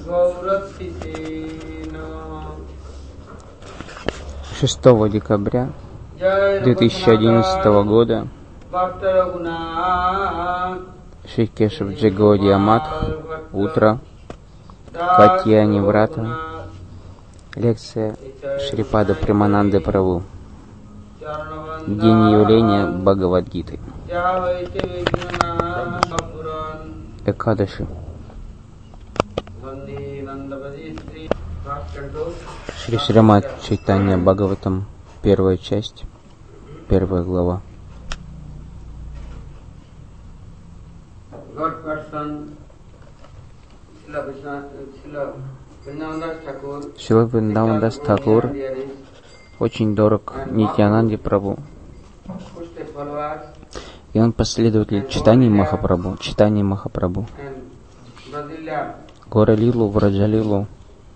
6 декабря 2011 года Шри Кешавджи Гаудия Мат, утро, Катьяни Врата, лекция Шрипада Премананды Прабху, день явления Бхагавад-гиты, Экадаши. Шри Шримад Чайтанья Бхагаватам, первая часть, первая глава. Шрила Вриндавандас Тхакур очень дорог Нитьянанде Прабху, и он последователь Чайтаньи Махапрабху, Гора Лилу, Враджа Лилу.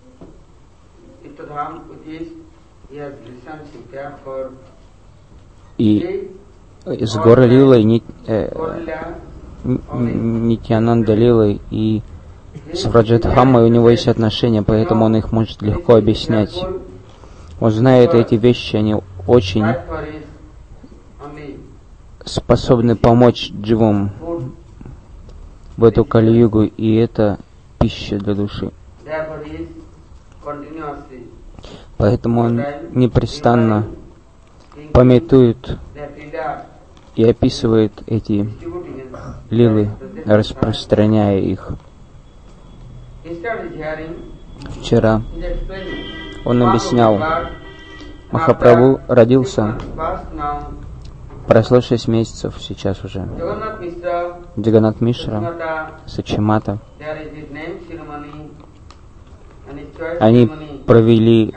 И с Гора Лилой, Нитьянанда Лилой и с Враджадхамой у него есть отношения, поэтому он их может легко объяснять. Он знает эти вещи, они очень способны помочь дживам в эту кали-югу, и это пища для души. Поэтому он непрестанно памятует и описывает эти лилы, распространяя их. Вчера он объяснял, Махапрабху родился, прошло 6 месяцев сейчас уже. Джаганнат Мишра, Сачимата, они провели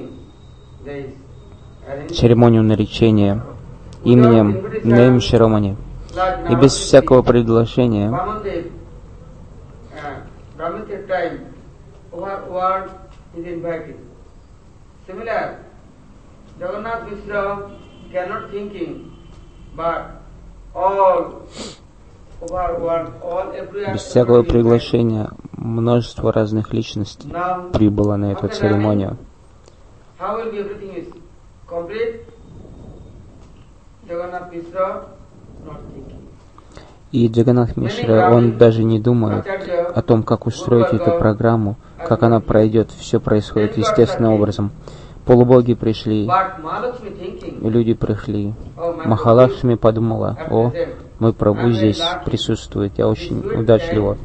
церемонию наречения именем Нейм Широмани. И без всякого приглашения без всякого приглашения множество разных личностей прибыло на эту церемонию. И Джаганнат Мишра, он даже не думает о том, как устроить эту программу, как она пройдет. Все происходит естественным образом. Полубоги пришли, люди пришли. Махалакшми подумала: о, мой Прабху здесь присутствует, я очень удачлива.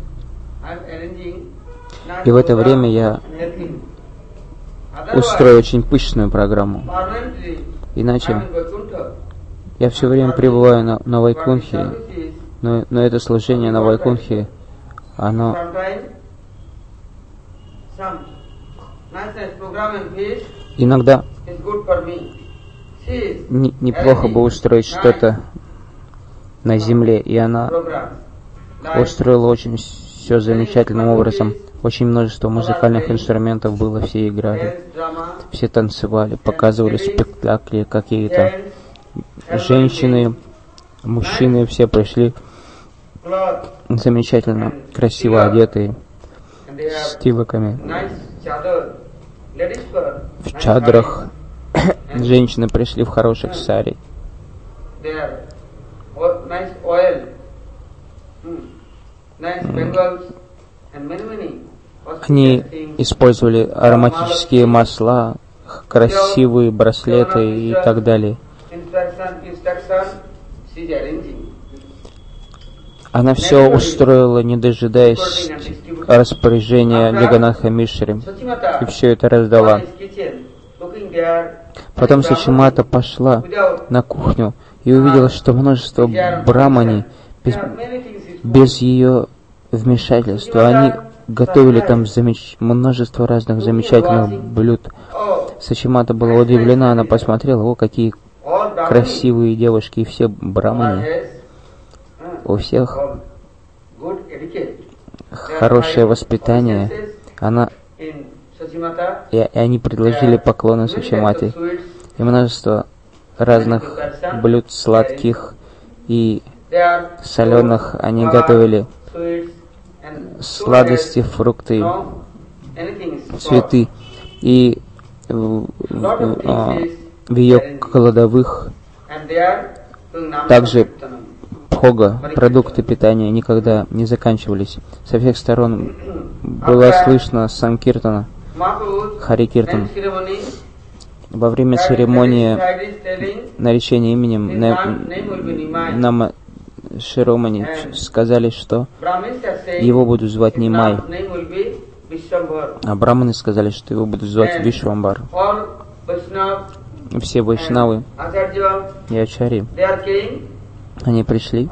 И в это время я устрою очень пышную программу. Иначе я все время пребываю на Вайкунхе, но это служение на Вайкунхе, оно иногда неплохо бы устроить что-то на земле, и она устроила очень все замечательным образом. Очень множество музыкальных инструментов было, все играли, все танцевали, показывали спектакли какие-то. Женщины, мужчины, все пришли замечательно, красиво одетые, с тилаками, в чадрах. Женщины пришли в хороших сари. Они использовали ароматические масла, красивые браслеты и так далее. Она все устроила, не дожидаясь распоряжения Джаганнатха Мишры, и все это раздала. Потом Сачимата пошла на кухню и увидела, что множество брамани без ее вмешательства, они готовили там множество разных замечательных блюд. Сачимата была удивлена, она посмотрела: о, какие красивые девушки, и все брамани, у всех хорошее воспитание. И они предложили поклоны Сачимате, и множество разных блюд сладких и соленых они готовили, сладости, фрукты, цветы, и в ее кладовых также бхога, продукты питания никогда не заканчивались. Со всех сторон было слышно санкиртана, харикиртан. Во время церемонии наречения именем Нама Широмани сказали, что его будут звать Нимай, а браманы сказали, что его будут звать Вишвамбар. Все вайшнавы и ачарьи, они пришли.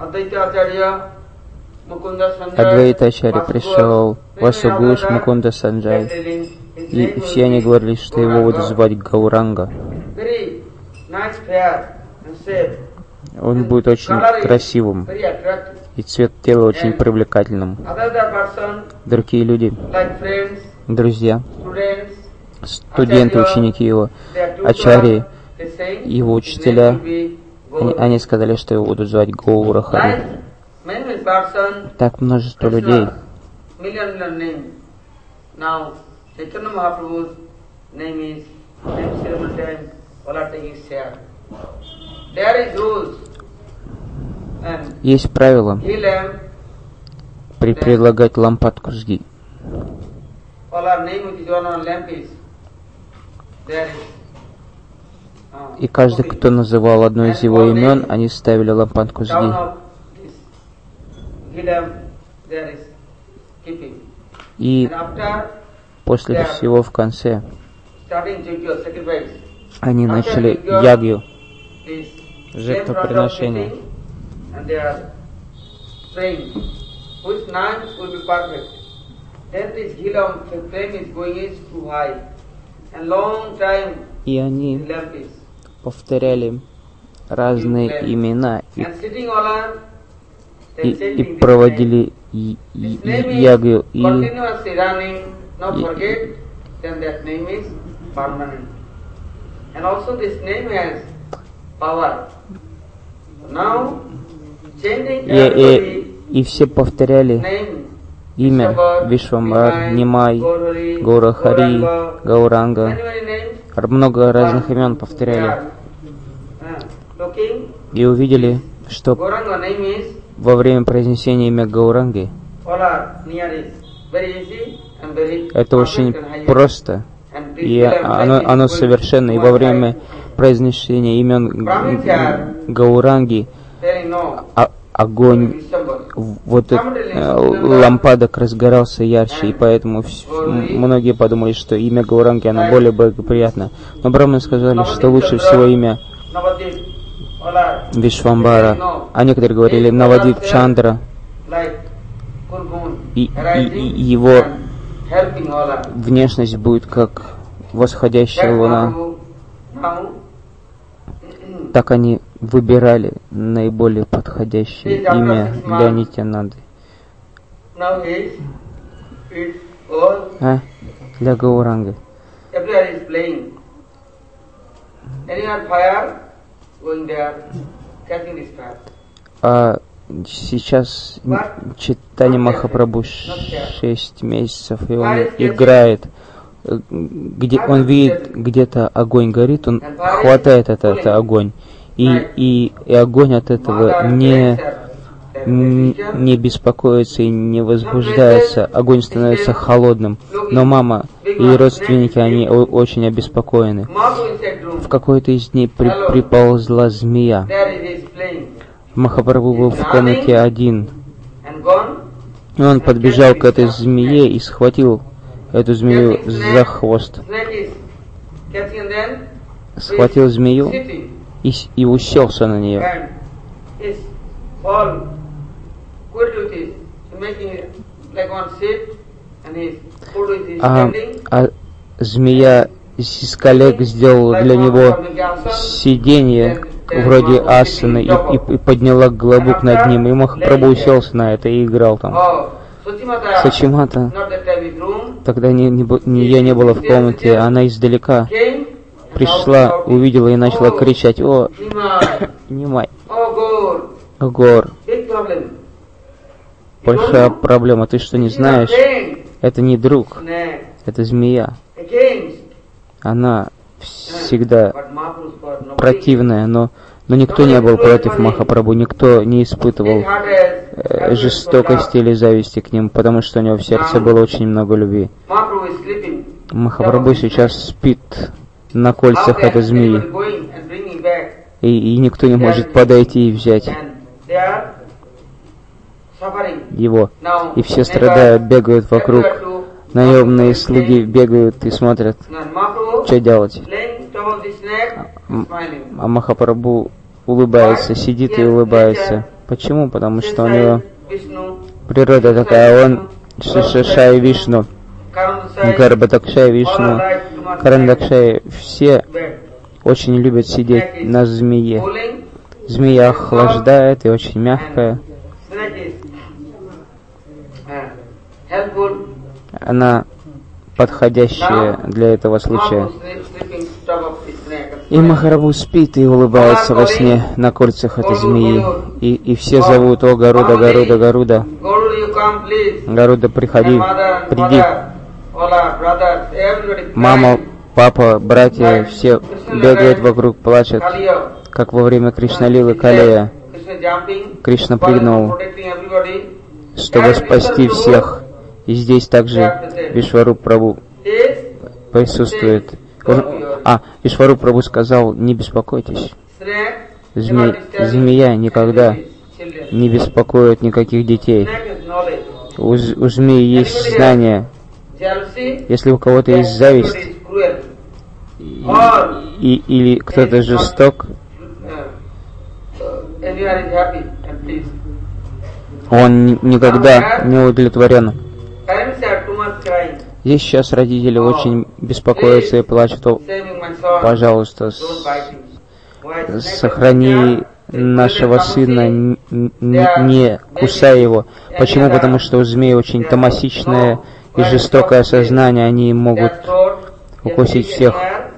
Адвайта Ачарья пришел, Васугуш, Мукунда Санджай, и все они говорили, что его будут звать Гауранга. Он будет очень красивым, и цвет тела очень привлекательным. Другие люди, друзья, студенты, ученики его, ачарьи, его учителя, они сказали, что его будут звать Гаура Хари. Так множество людей. Есть правило предлагать лампадку жги. И каждый, кто называл одно из его имен, они ставили лампадку жги. И после всего в конце они начали ягью, жертвоприношение. И они повторяли разные имена и проводили ягью, и все повторяли имя Вишвамбар, Нимай, Гаура Хари, Гауранга. Много разных имен повторяли. И увидели, что во время произнесения имя Гауранги это очень просто, и оно совершенно. И во время произнесения имен Гауранги огонь лампадок разгорался ярче, и поэтому многие подумали, что имя Гауранги, оно более благоприятно. Но браманы сказали, что лучше всего имя Вишвамбара, а некоторые говорили Навадвип Чандра, и его внешность будет как восходящая луна. Так они выбирали наиболее подходящее имя для Нитьянанды. Для Гауранги. А сейчас Чайтанья Махапрабху 6 месяцев, и он играет. Где он видит, где-то огонь горит, он хватает этот огонь. И огонь от этого не беспокоится и не возбуждается. Огонь становится холодным. Но мама и родственники, они очень обеспокоены. В какой-то из дней приползла змея. Махапрабху был в комнате один. И он подбежал к этой змее и схватил эту змею за хвост. Схватил змею и уселся на нее. А змея из коллег сделала для него сиденье вроде асаны и подняла глобук над ним. И Махапрабху уселся на это и играл там. Сачимата, тогда я не была в комнате, она издалека пришла, увидела и начала кричать: «О, Нимай, о, Гор, большая проблема, ты что, не знаешь, Это не друг, это змея. Она всегда противная, но никто не был против Махапрабху, никто не испытывал жестокости или зависти к нему, потому что у него в сердце было очень много любви. Махапрабху сейчас спит на кольцах этой змеи, и никто не может подойти и взять его. И все страдают, бегают вокруг. Наемные слуги бегают и смотрят, что делать. А Махапрабху улыбается, сидит и улыбается. Почему? Потому что у него природа такая, он Шишашай Вишну, Гарбадакшай Вишну, Карандакшай, все очень любят сидеть на змее. Змея охлаждает и очень мягкая. Она подходящая для этого случая. И Махапрабху спит и улыбается во сне на кольцах этой змеи. И все зовут: «О, Гаруда, Гаруда, Гаруда! Гаруда, приди!» Мама, папа, братья, все бегают вокруг, плачут, как во время Кришналилы Калея. Кришна прыгнул, чтобы спасти всех. И здесь также Вишваруп Прабху присутствует. Вишваруп Прабху сказал: не беспокойтесь. Змея никогда не беспокоит никаких детей. У змеи есть знание. Если у кого-то есть зависть, или кто-то жесток, он никогда не удовлетворен. Здесь сейчас родители очень беспокоятся и плачут: «О, пожалуйста, сохрани нашего сына, не кусай его». Почему? Потому что у змей очень томасичное и жестокое сознание, они могут укусить всех.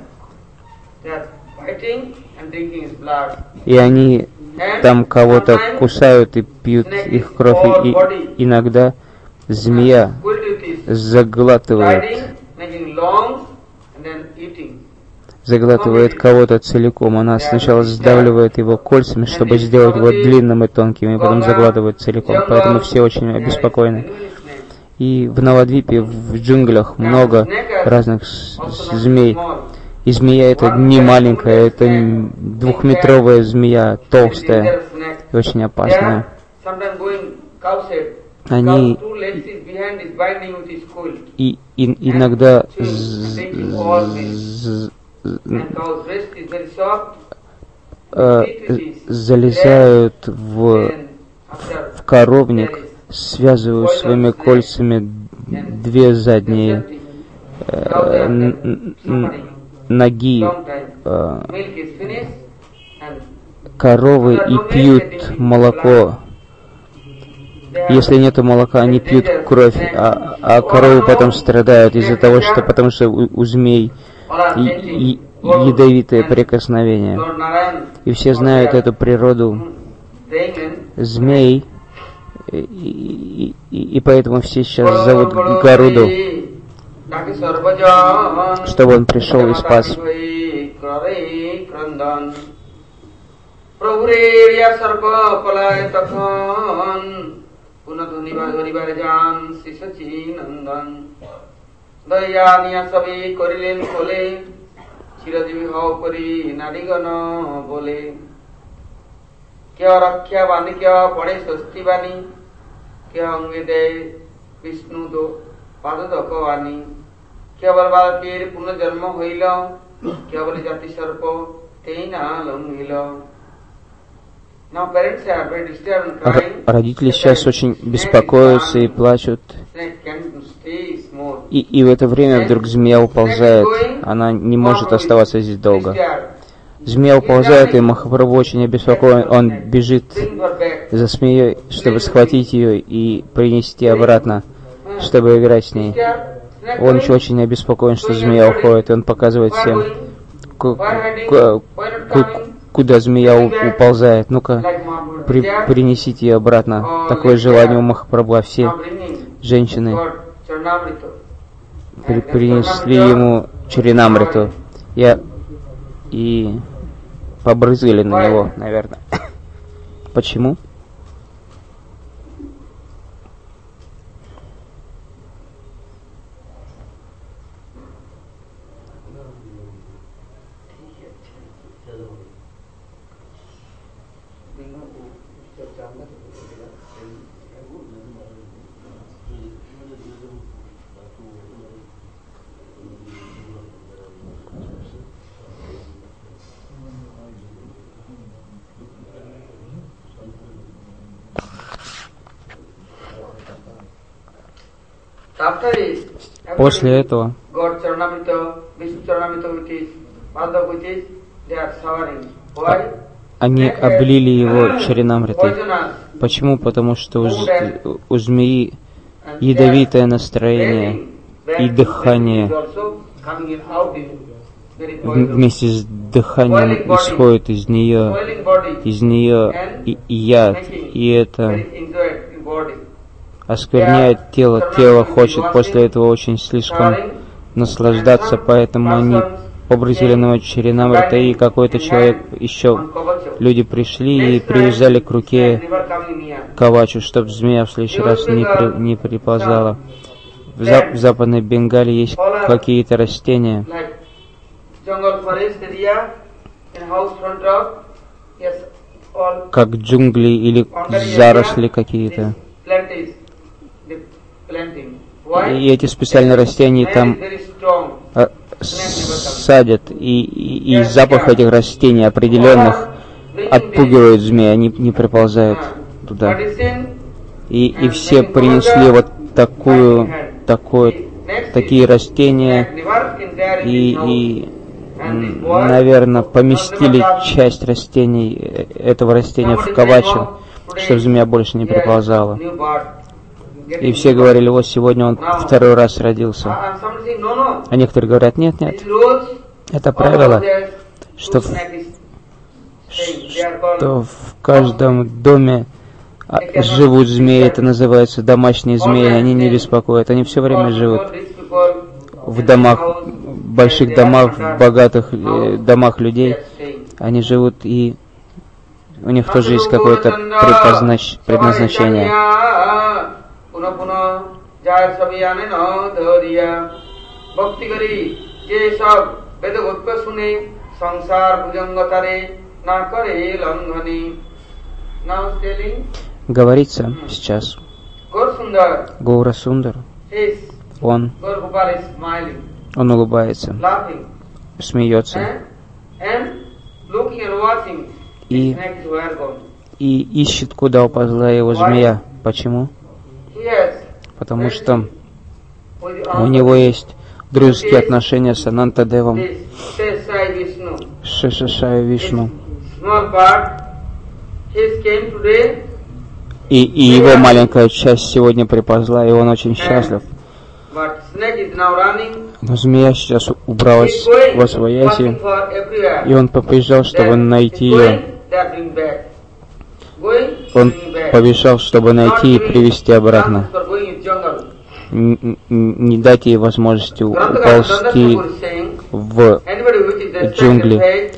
И они там кого-то кусают и пьют их кровь, и иногда змея заглатывает кого-то целиком. Она сначала сдавливает его кольцами, чтобы сделать его длинным и тонким, и потом заглатывает целиком. Поэтому все очень обеспокоены. И в Навадвипе, в джунглях, много разных змей. И змея это не маленькая, это 2-метровая змея, толстая и очень опасная. Они иногда залезают в коровник, связывают своими кольцами 2 задние ноги коровы и пьют молоко. Если нету молока, они пьют кровь, а коровы потом страдают из-за того, что потому что у змей ядовитое прикосновение. И все знают эту природу змей, и поэтому все сейчас зовут Гаруду, чтобы он пришел и спас. কেবল বালকের পুনর্জন্ম হইল, কেবল জাতি সর্প তেই না লঙ্ঘিল। Родители сейчас очень беспокоятся и плачут. И в это время вдруг змея уползает. Она не может оставаться здесь долго. Змея уползает, и Махапрабху очень обеспокоен. Он бежит за змеей, чтобы схватить ее и принести обратно, чтобы играть с ней. Он еще очень обеспокоен, что змея уходит. И он показывает всем, куда змея уползает. Ну-ка, принесите ее обратно. Такое желание у Махапрабху, а все женщины принесли ему Чаринамриту и побрызгали на него, наверное. Почему? После этого они облили его Чаринамритой. Почему? Потому что у змеи ядовитое настроение и дыхание вместе с дыханием исходит из нее и яд, и это оскверняет тело. Тело хочет после этого очень слишком наслаждаться, поэтому они побрызгали на его Чаринамрита, и какой-то человек еще, люди пришли и привязали к руке кавачу, чтобы змея в следующий раз не приползала. В Западной Бенгалии есть какие-то растения, как джунгли или заросли какие-то. И эти специальные растения там садят, и запах этих растений определенных отпугивает змей, они не приползают туда. И все принесли вот такие растения и, наверное, поместили часть растений, этого растения в кавачу, чтобы змея больше не приползала. И все говорили, вот сегодня он второй раз родился. А некоторые говорят, нет, это правило, что в каждом доме живут змеи, это называется домашние змеи, они не беспокоят, они все время живут в домах, в больших домах, в богатых домах людей, они живут, и у них тоже есть какое-то предназначение. Говорится сейчас, Гаура Сундар, он улыбается, смеется и ищет, куда уползла его змея. Почему? Потому что у него есть дружеские отношения с Анантадевом, Шешашай Вишну. И его маленькая часть сегодня приползла, и он очень счастлив. Но змея сейчас убралась во свояси, и он побежал, чтобы найти ее. Он побежал, чтобы найти и привести обратно. Не дать ей возможности уползти в джунгли.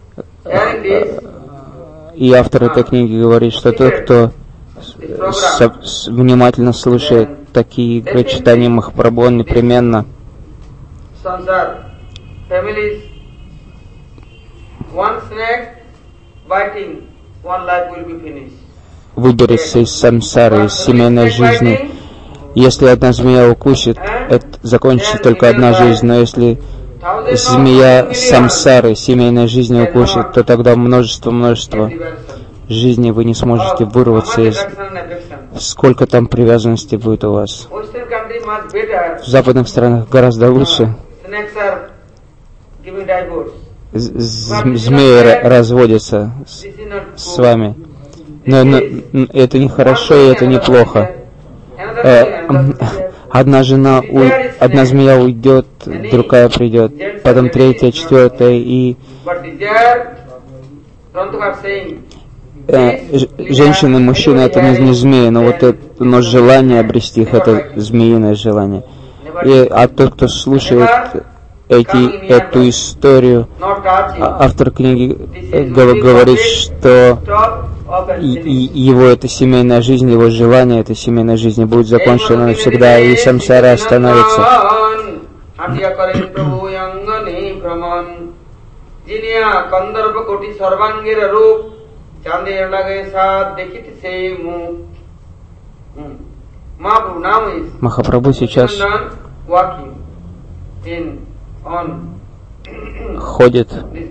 И автор этой книги говорит, что тот, кто внимательно слушает такие читания Махапрабху, он непременно выберется из самсары, из семейной жизни. Если одна змея укусит, это закончится только одна жизнь, но если змея самсары, семейной жизни укусит, то тогда множество жизней вы не сможете вырваться из... Сколько там привязанности будет у вас. В западных странах гораздо лучше. Змеи разводятся с вами. Но это не хорошо и это неплохо. Одна змея уйдет, другая придет, потом третья, четвертая, и женщина и мужчина это не змеи, но желание обрести их это змеиное желание. А тот, кто слушает эту историю, автор книги говорит, что его эта семейная жизнь, его желание этой семейной жизни будет закончено навсегда, и самсара остановится. Махапрабху сейчас ходит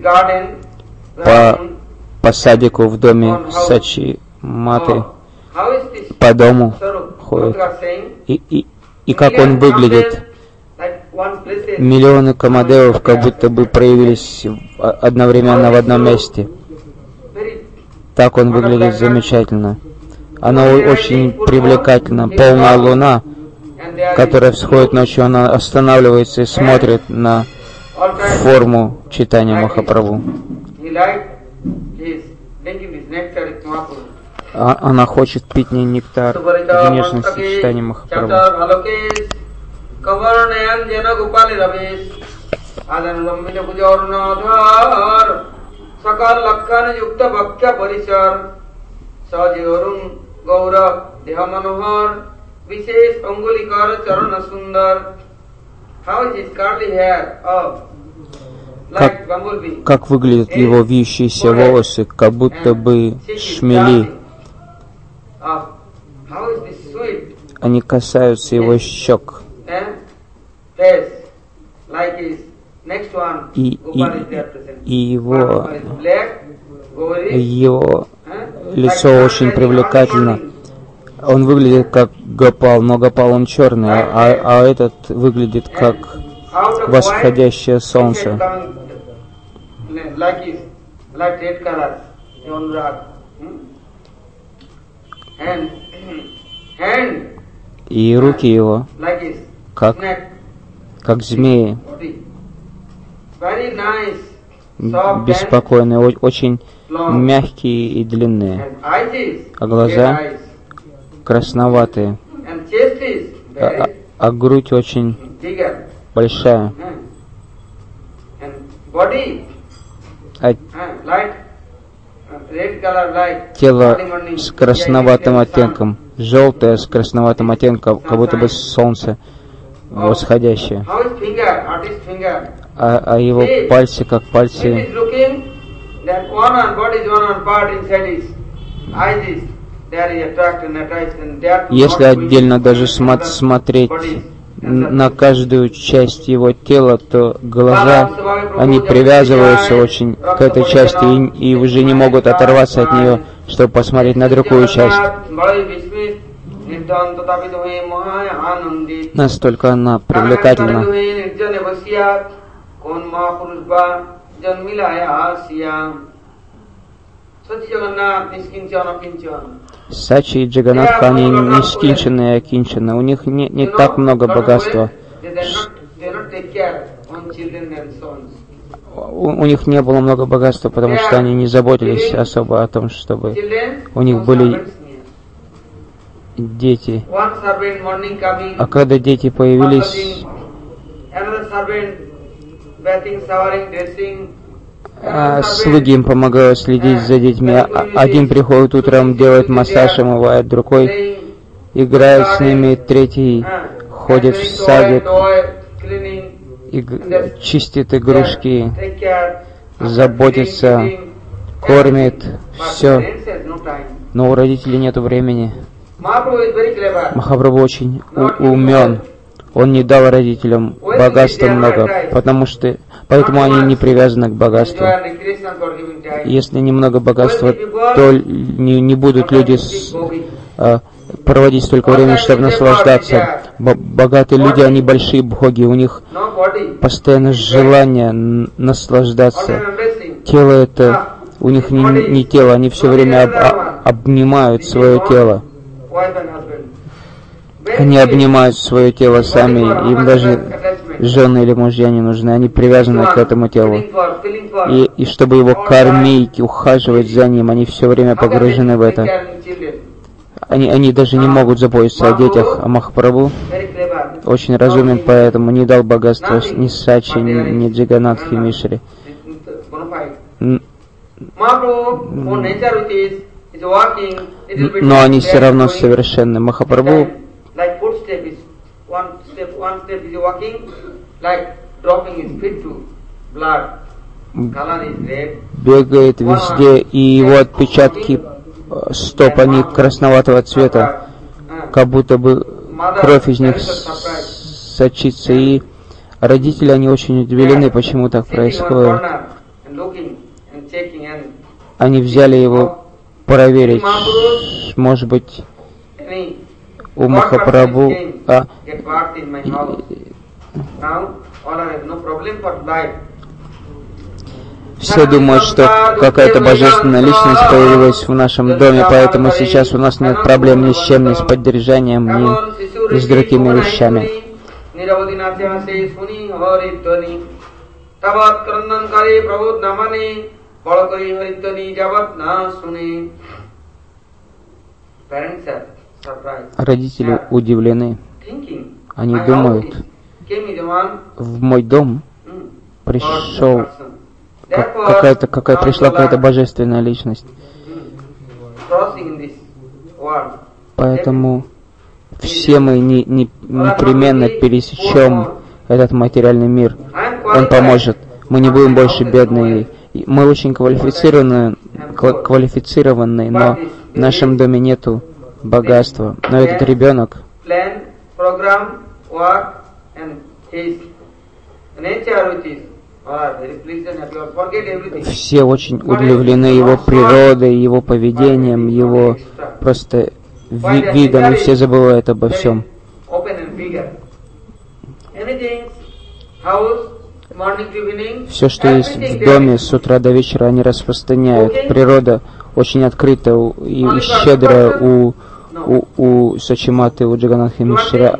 по садику в доме Сачи Маты, по дому ходит. И как он выглядит? Миллионы камадевов как будто бы проявились одновременно в одном месте. Так он выглядит замечательно. Она очень привлекательна. Полная луна, которая всходит ночью, она останавливается и смотрит на форму читания Махапрабху. Она хочет пить нектар в нежности читания Махапрабху. Как выглядят его вьющиеся волосы, как будто бы шмели. Они касаются его щек. И его лицо очень привлекательно. Он выглядит как Гопал, но Гопал он черный, а этот выглядит как восходящее солнце. И руки его как змеи, беспокойные, очень мягкие и длинные, а глаза красноватые, а грудь очень большая, тело с красноватым оттенком, желтое с красноватым оттенком, как будто бы солнце восходящее. А его пальцы как пальцы. Если отдельно даже смотреть на каждую часть его тела, то глаза, они привязываются очень к этой части и уже не могут оторваться от нее, чтобы посмотреть на другую часть. Настолько она привлекательна. Сачи и Джаганатха, они нескинченные и окинченные. У них не так много богатства. У них не было много богатства, потому что они не заботились особо о том, чтобы у них были дети. А когда дети появились, слуги им помогают следить за детьми. Один приходит утром, делает массаж, омывает, другой играет с ними, третий ходит в садик, чистит игрушки, заботится, кормит, все. Но у родителей нет времени. Махапрабху очень умен. Он не дал родителям богатства много, поэтому они не привязаны к богатству. Если немного богатства, то не будут люди проводить столько времени, чтобы наслаждаться. Богатые люди, они большие боги, у них постоянно желание наслаждаться. Тело это, у них не тело, они все время обнимают свое тело. Они обнимают свое тело сами, им даже жены или мужья не нужны, они привязаны к этому телу. И чтобы его кормить, ухаживать за ним, они все время погружены в это. Они даже не могут заботиться о детях. А Махапрабху очень разумен, поэтому не дал богатства ни Сачи, ни Джаганатхи Мишре. Но они все равно совершенны. Махапрабху бегает везде, и его отпечатки стоп, они красноватого цвета, как будто бы кровь из них сочится. И родители, они очень удивлены, почему так происходит. Они взяли его проверить, может быть, у Махапрабху, все думают, что какая-то божественная личность появилась в нашем доме, поэтому сейчас у нас нет проблем ни с чем, ни с поддержанием, ни с другими вещами. Родители удивлены. Они думают, в мой дом пришла какая-то божественная личность. Поэтому все мы непременно пересечем этот материальный мир. Он поможет. Мы не будем больше бедные. Мы очень квалифицированные, но в нашем доме нету богатства. Но этот ребенок все очень удивлены его природой, его поведением, его просто видом, и все забывают обо всем. Все, что есть в доме с утра до вечера, они распространяют. Природа очень открыта и щедрая у Сачиматы, у Джаганатхи Мишры.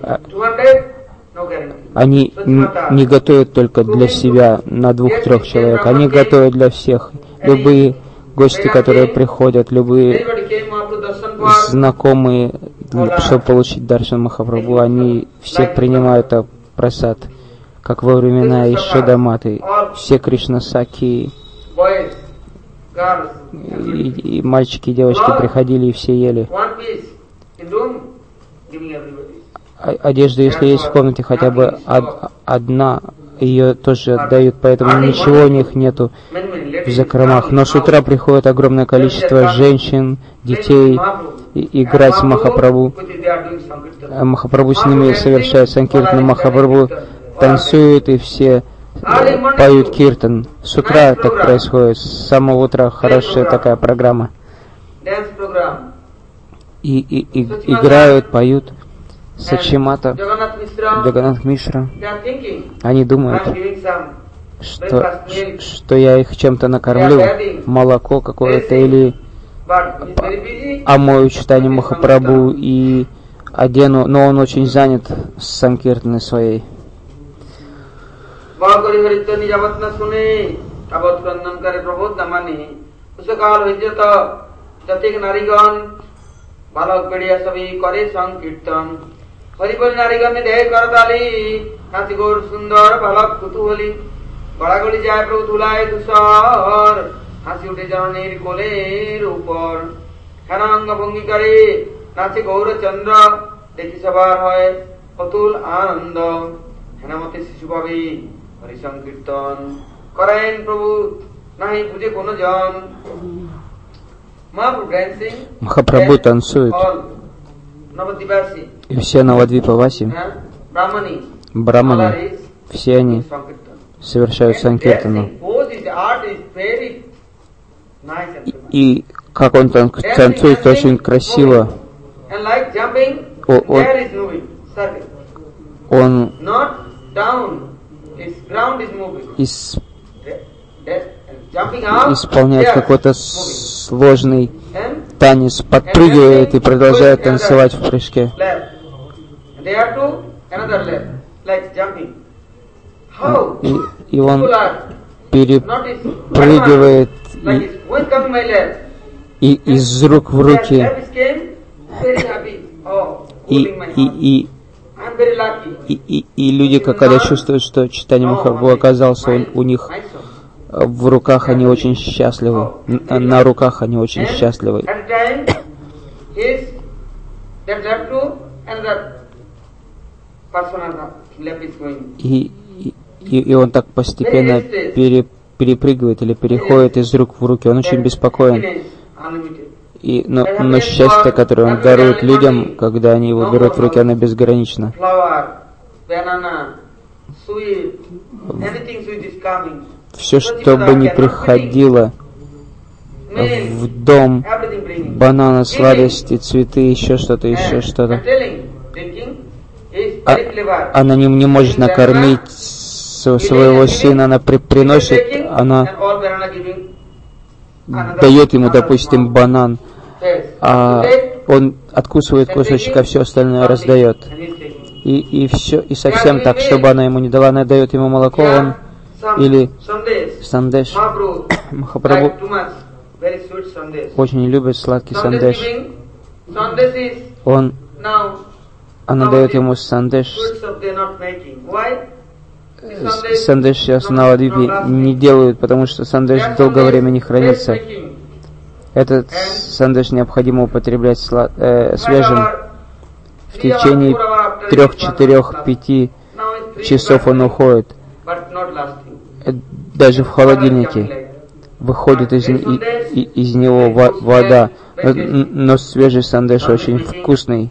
Они не готовят только для себя на 2-3 человек, они готовят для всех. Любые гости, которые приходят, любые знакомые, чтобы получить даршан Махапрабху, они все принимают прасад, как во времена Ишодаматы. Все Кришнасаки и мальчики и девочки приходили и все ели. Одежда, если есть в комнате хотя бы одна, ее тоже отдают, поэтому ничего у них нету в закромах. Но с утра приходит огромное количество женщин, детей играть с Махапрабху. Махапрабху с ними совершает санкиртан, Махапрабху танцует и все поют киртан. С утра так происходит, с самого утра хорошая такая программа. И играют, поют. Сачимата, Джаганатх Мишра, они думают, что я их чем-то накормлю, молоко какое-то, или омою читанием Махапрабху и одену, но он очень занят с санкиртаной своей. बालक बढ़िया सभी करे संकीर्तन हरिबल नारीगण ने देह करताली हाथी गोर सुंदर बालक कुतूहली बड़ा गली जाए प्रभु तुलाए तुषार हासी उठे जननीर कोलेर ऊपर हेनांग भंगी करे नाचे गौर चंद्र देखी सवार है अतुल आनंद हेनामते शिशु भावी हरि संकीर्तन करें प्रभु नहीं बुझे कोनो जन Махапрабху танцует, и все Навадвипаваси, брамани, все они совершают санкиртану. И как он танцует, очень красиво. Он исполняет какой-то сложный танец, подпрыгивает и продолжает танцевать в прыжке. They have to another level, like jumping. How И он people are перепрыгивает like this. When coming my leg, из рук в руки. Travis came, very happy. Oh, holding my hand. I'm very lucky. И люди, когда чувствуют, что Чайтанья Махапрабху оказался у них в руках, они очень счастливы. На руках они очень счастливы. И он так постепенно перепрыгивает или переходит из рук в руки. Он очень беспокоен. Но счастье, которое он дарует людям, когда они его берут в руки, оно безгранично. Все, что бы ни приходило в дом, бананы, сладости, цветы, еще что-то. Она не может накормить своего сына, она приносит, она дает ему, допустим, банан, а он откусывает кусочек, а все остальное раздает. И совсем так, чтобы она ему не дала, она дает ему молоко, он или сандеш. Махапрабху очень любит сладкий сандеш. Она дает ему сандеш. Сандеш сейчас на Ладвипе не делают, потому что сандеш долгое время не хранится. Этот сандеш необходимо употреблять свежим. В течение 3, 4, 5 часов он уходит. Даже в холодильнике выходит из него вода. Но свежий сандеш очень вкусный.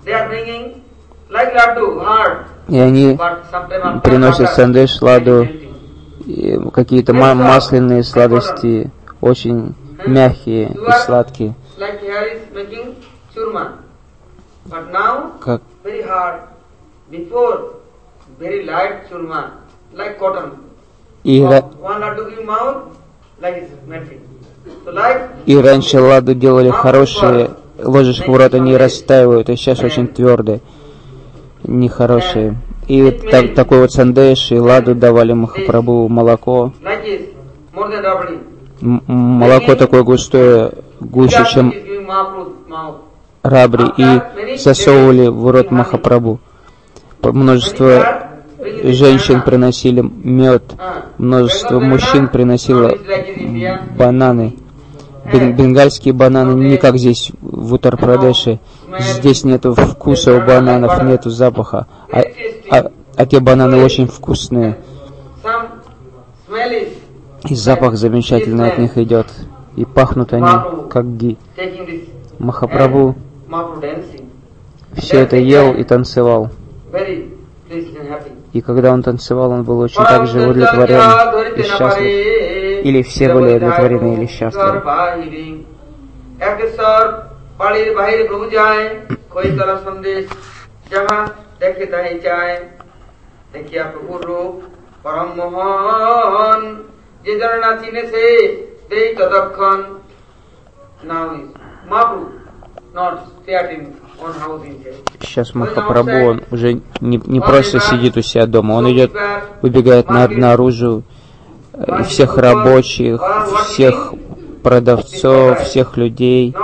И они приносят сандеш, ладу, какие-то масляные сладости, очень мягкие и сладкие. Как и раньше ладу делали хорошие, ложишь в рот, они растаивают, и сейчас очень твердые, нехорошие. И такой вот сандеш и ладу давали Махапрабху, молоко. Молоко такое густое, гуще, чем рабри, и засовывали в рот Махапрабху. Множество женщин приносили мед, множество мужчин приносило бананы. Бенгальские бананы не как здесь в Уттар-Прадеше. Здесь нету вкуса у бананов, нету запаха. А те бананы очень вкусные. И запах замечательный от них идет. И пахнут они как ги. Махапрабху все это ел и танцевал. И когда он танцевал, он был очень также удовлетворен и счастлив. Или все были удовлетворены или счастливы. Сейчас Махапрабху, он уже не просто сидит у себя дома, он идет, выбегает наружу, и всех рабочих, всех продавцов, всех людей.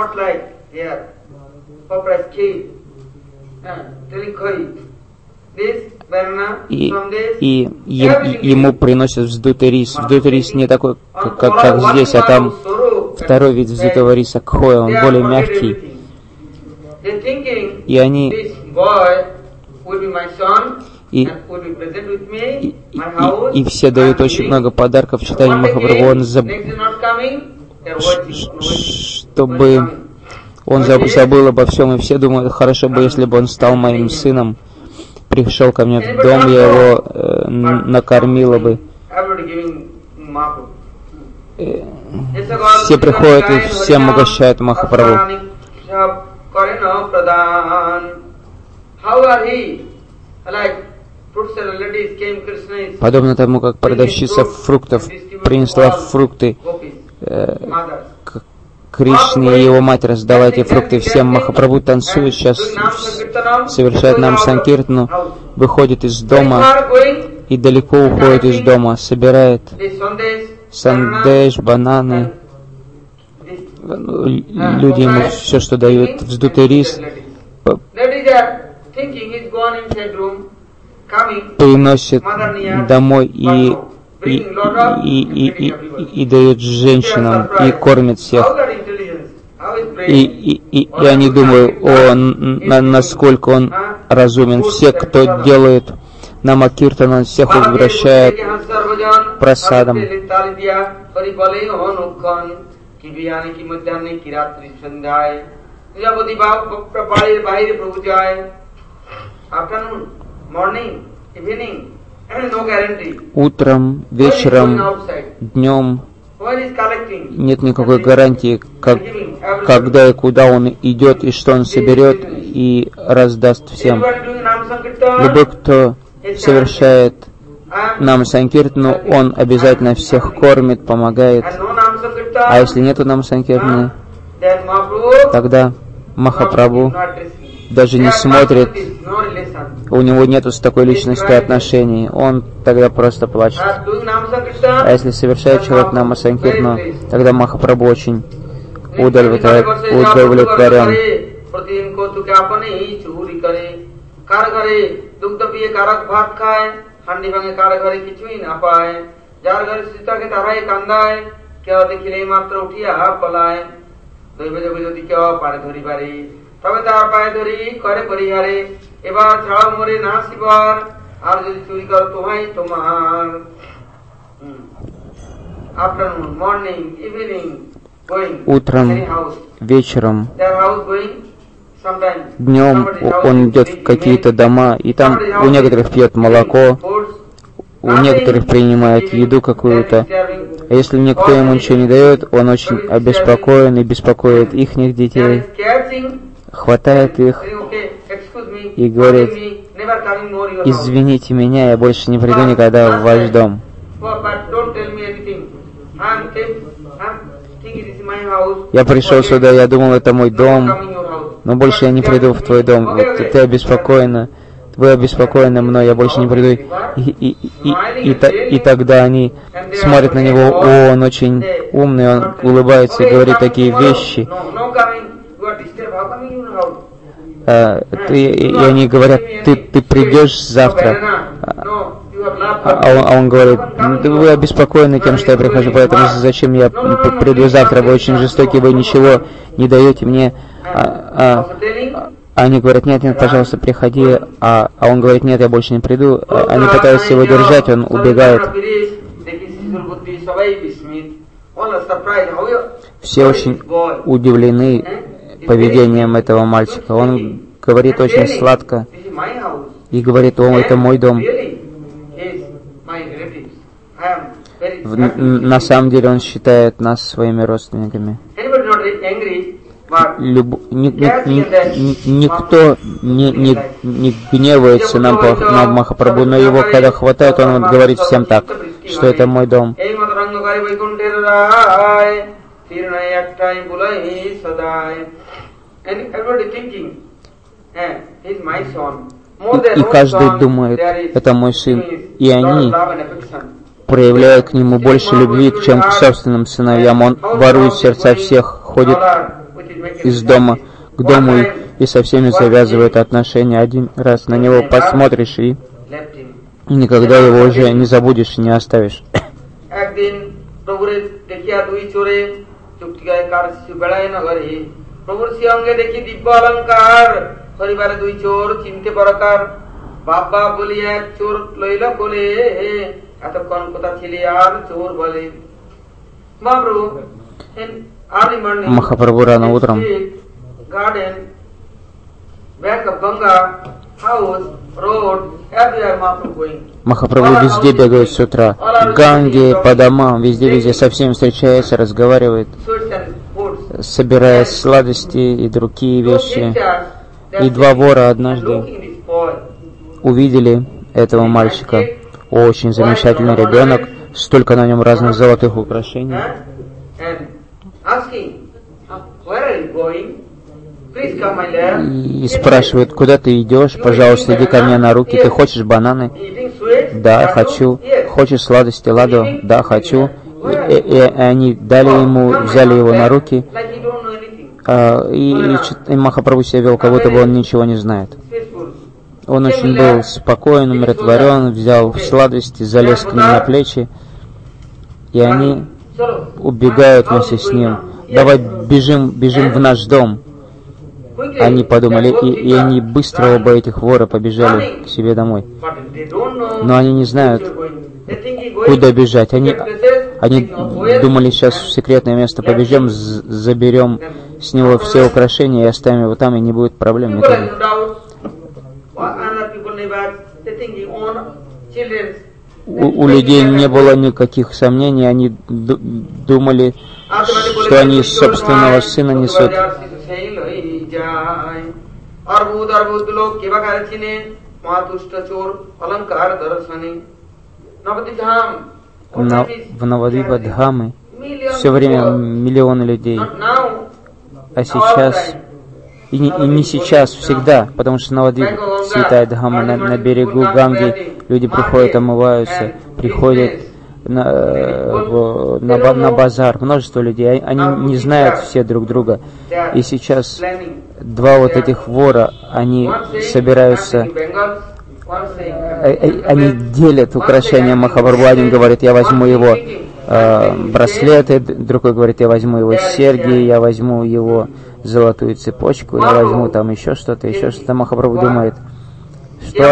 И ему приносят вздутый рис. Вздутый рис не такой, как здесь, а там второй вид вздутого риса, кхоя, он более мягкий. И они и все дают очень много подарков Чайтанье Махапрабху. Чтобы он забыл обо всем, и все думают, хорошо бы, если бы он стал моим сыном, пришел ко мне в дом, я его накормила бы. Все приходят и всем угощают Махапрабху. Подобно тому, как продавщица фруктов принесла фрукты Кришне и его мать раздала эти фрукты всем. Махапрабху танцует сейчас, совершает нам санкиртану, выходит из дома и далеко уходит из дома, собирает сандеш, бананы. Люди ему все, что дают, вздутый рис, приносит домой и дает женщинам, и кормит всех. И они думают, насколько он разумен. Все, кто делает намакиртан, он всех возвращает просадом. Утром, вечером, днем нет никакой гарантии, когда и куда он идет, и что он соберет и раздаст всем. Любой, кто совершает нам санкиртану, он обязательно всех кормит, помогает. А если нету нам санкиртаны, тогда Махапрабху даже не смотрит, у него нету с такой личностью отношений, он тогда просто плачет. А если совершает человек нама санкиртану, тогда Махапрабху очень удовлетворен. তবে তার পায়ে ধরি করে পরিহারে, এবার ছাড়াও মরে না শিবার, আর যদি চুরি কর তোমায় তোমার। Afternoon, morning, evening, going. Утром, вечером, днем он идет в какие-то дома, и там у некоторых пьет молоко, у некоторых принимает еду какую-то. А если никто ему ничего не дает, он очень обеспокоен и беспокоит ихних детей, хватает их и говорит: извините меня, я больше не приду никогда в ваш дом. Я пришел сюда, я думал, это мой дом, но больше я не приду в твой дом. Вот ты обеспокоена, вы обеспокоены мной, я больше не приду. И тогда они смотрят на него: о, он очень умный, он улыбается и говорит такие вещи. И они говорят: ты придешь завтра. А он говорит: вы обеспокоены тем, что я прихожу, поэтому зачем я приду завтра, вы очень жестокие, вы ничего не даете мне. Они говорят: нет, нет, пожалуйста, приходи. А он говорит: нет, я больше не приду. Они пытаются его держать, он убегает. Все очень удивлены поведением этого мальчика. Он говорит очень сладко и говорит: о, это мой дом. На самом деле он считает нас своими родственниками. Никто не гневается на Махапрабху, но его когда хватает, он говорит всем так, что это мой дом. И каждый думает: это мой сын. И они проявляют к нему больше любви, чем к собственным сыновьям. Он ворует сердца всех, ходит из дома к дому и со всеми завязывает отношения. Один раз на него посмотришь и никогда его уже не забудешь и не оставишь. Махапрабху рано утром Махапрабху везде бегает с утра, в Ганге, по домам, везде со всеми встречается, разговаривает, собирая сладости и другие вещи. И два вора однажды увидели этого мальчика. Очень замечательный ребенок, столько на нем разных золотых украшений. И спрашивают, куда ты идешь, пожалуйста, иди ко мне на руки. Ты хочешь бананы? Да, хочу. Хочешь сладости, ладу? Да, хочу. И они дали ему, взяли его на руки. И Махапрабху себя вел, как будто бы он ничего не знает. Он очень был спокоен, умиротворен, взял сладости, залез к ним на плечи, и они убегают вместе с ним. Давай бежим в наш дом. Они подумали, и они быстро, оба этих вора, побежали к себе домой. Но они не знают, куда бежать. Они думали, сейчас в секретное место побежим, заберем с него все украшения и оставим его там, и не будет проблем никаких. У людей не было никаких сомнений, они думали, что они собственного сына несут. В Навадвипа-дхаме все время миллионы людей, а сейчас, и не сейчас, всегда, потому что Навадвип, святая Дхама, на берегу Ганги, люди приходят, омываются, приходят на базар, множество людей, они не знают все друг друга. И сейчас два вот этих вора, они собираются, они делят украшения Махапрабху. Один говорит, я возьму его браслеты, другой говорит, я возьму его серьги, я возьму его золотую цепочку, я возьму там еще что-то. Махапрабху думает, что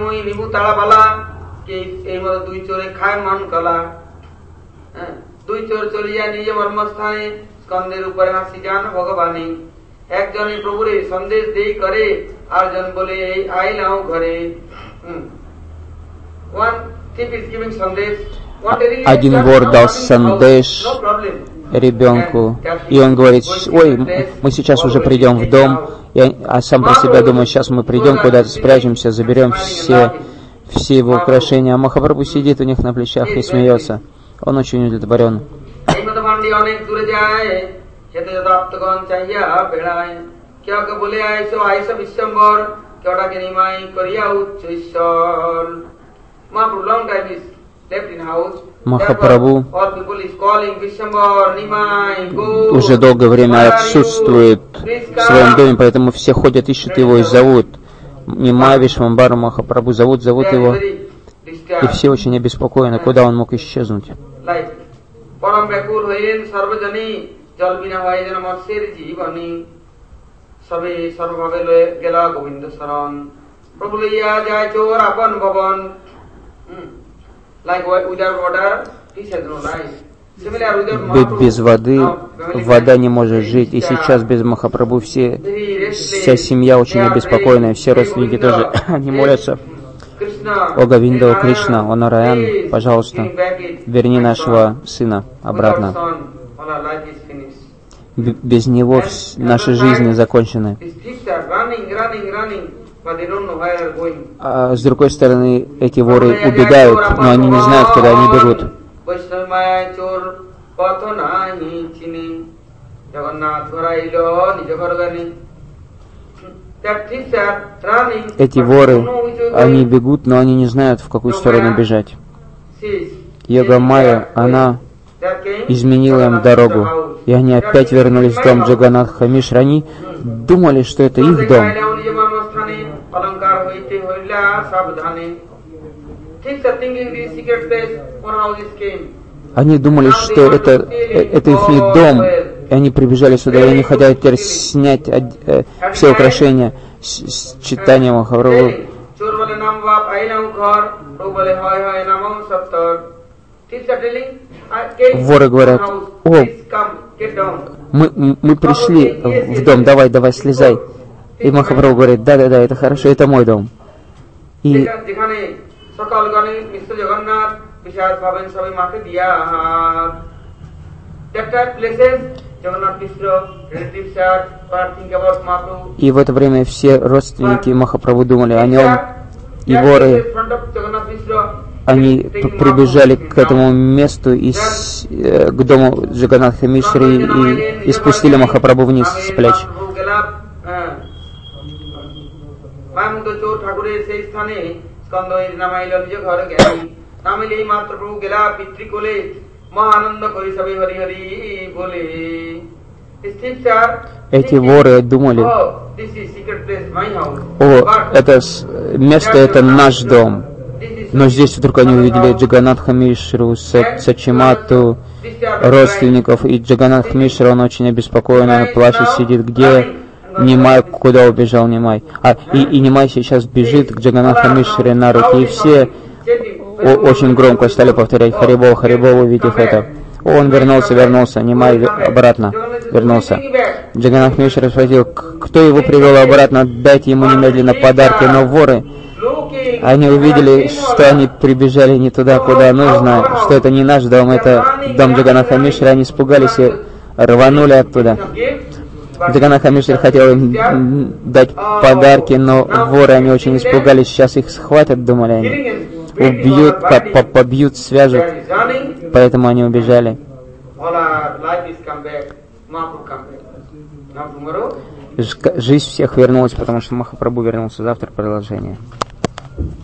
один вор дал сандеш ребенку, и он говорит, ой, мы сейчас уже придем в дом, а сам про себя думает, сейчас мы придем куда-то, спрячемся, заберем все его украшения, а Махапрабху сидит у них на плечах и смеется. Он очень удовлетворен. Махапрабху уже долгое время отсутствует в своем доме, поэтому все ходят, ищут его и зовут. Нимай, Вишвамбару, Махапрабху зовут его, и все очень обеспокоены, куда он мог исчезнуть. Без воды вода не может жить, и сейчас без Махапрабху вся семья очень обеспокоенная, все родственники тоже, они молятся: «О Говинда, о Кришна, о Нараян, пожалуйста, верни нашего сына обратно. Без него наши жизни закончены». А с другой стороны, эти воры убегают, но они не знают, куда они бегут. Эти воры, они бегут, но они не знают, в какую сторону бежать. Йога-майя, она изменила им дорогу, и они опять вернулись в дом Джаганатха Мишра. Они думали, что это их дом. Они думали, что это их дом, и они прибежали сюда, и они хотят теперь снять все украшения с читанием Махапрабху. Воры говорят: «О, мы пришли в дом, давай, слезай». И Махапрабху говорит: да, это хорошо, это мой дом. И в это время все родственники Махапрабху думали о нем, и воры они прибежали к этому месту, к дому Джаганнатха Мишры, и спустили Махапрабху вниз с плеч. Эти воры думали: о, это место, это наш дом. Но здесь вдруг они увидели Джаганнатха Мишру, Сачимату, родственников, и Джаганнатх Мишра, он очень обеспокоен, он плачет, сидит. Где Нимай? Куда убежал Нимай? И Нимай сейчас бежит к Джаганнатха Мишре на руки, и все очень громко стали повторять Харибол, Харибол, увидев это. Он вернулся, Нимай обратно вернулся. Джаганнатх Мишра спросил, кто его привел обратно, дайте ему немедленно подарки, но воры, они увидели, что они прибежали не туда, куда нужно, что это не наш дом, это дом Джаганнатха Мишры, они испугались и рванули оттуда. Джаганнатха Мишра хотел им дать подарки, но воры, они очень испугались, сейчас их схватят, думали они. Убьют, побьют, свяжут, поэтому они убежали. Жизнь всех вернулась, потому что Махапрабху вернулся. Завтра продолжение.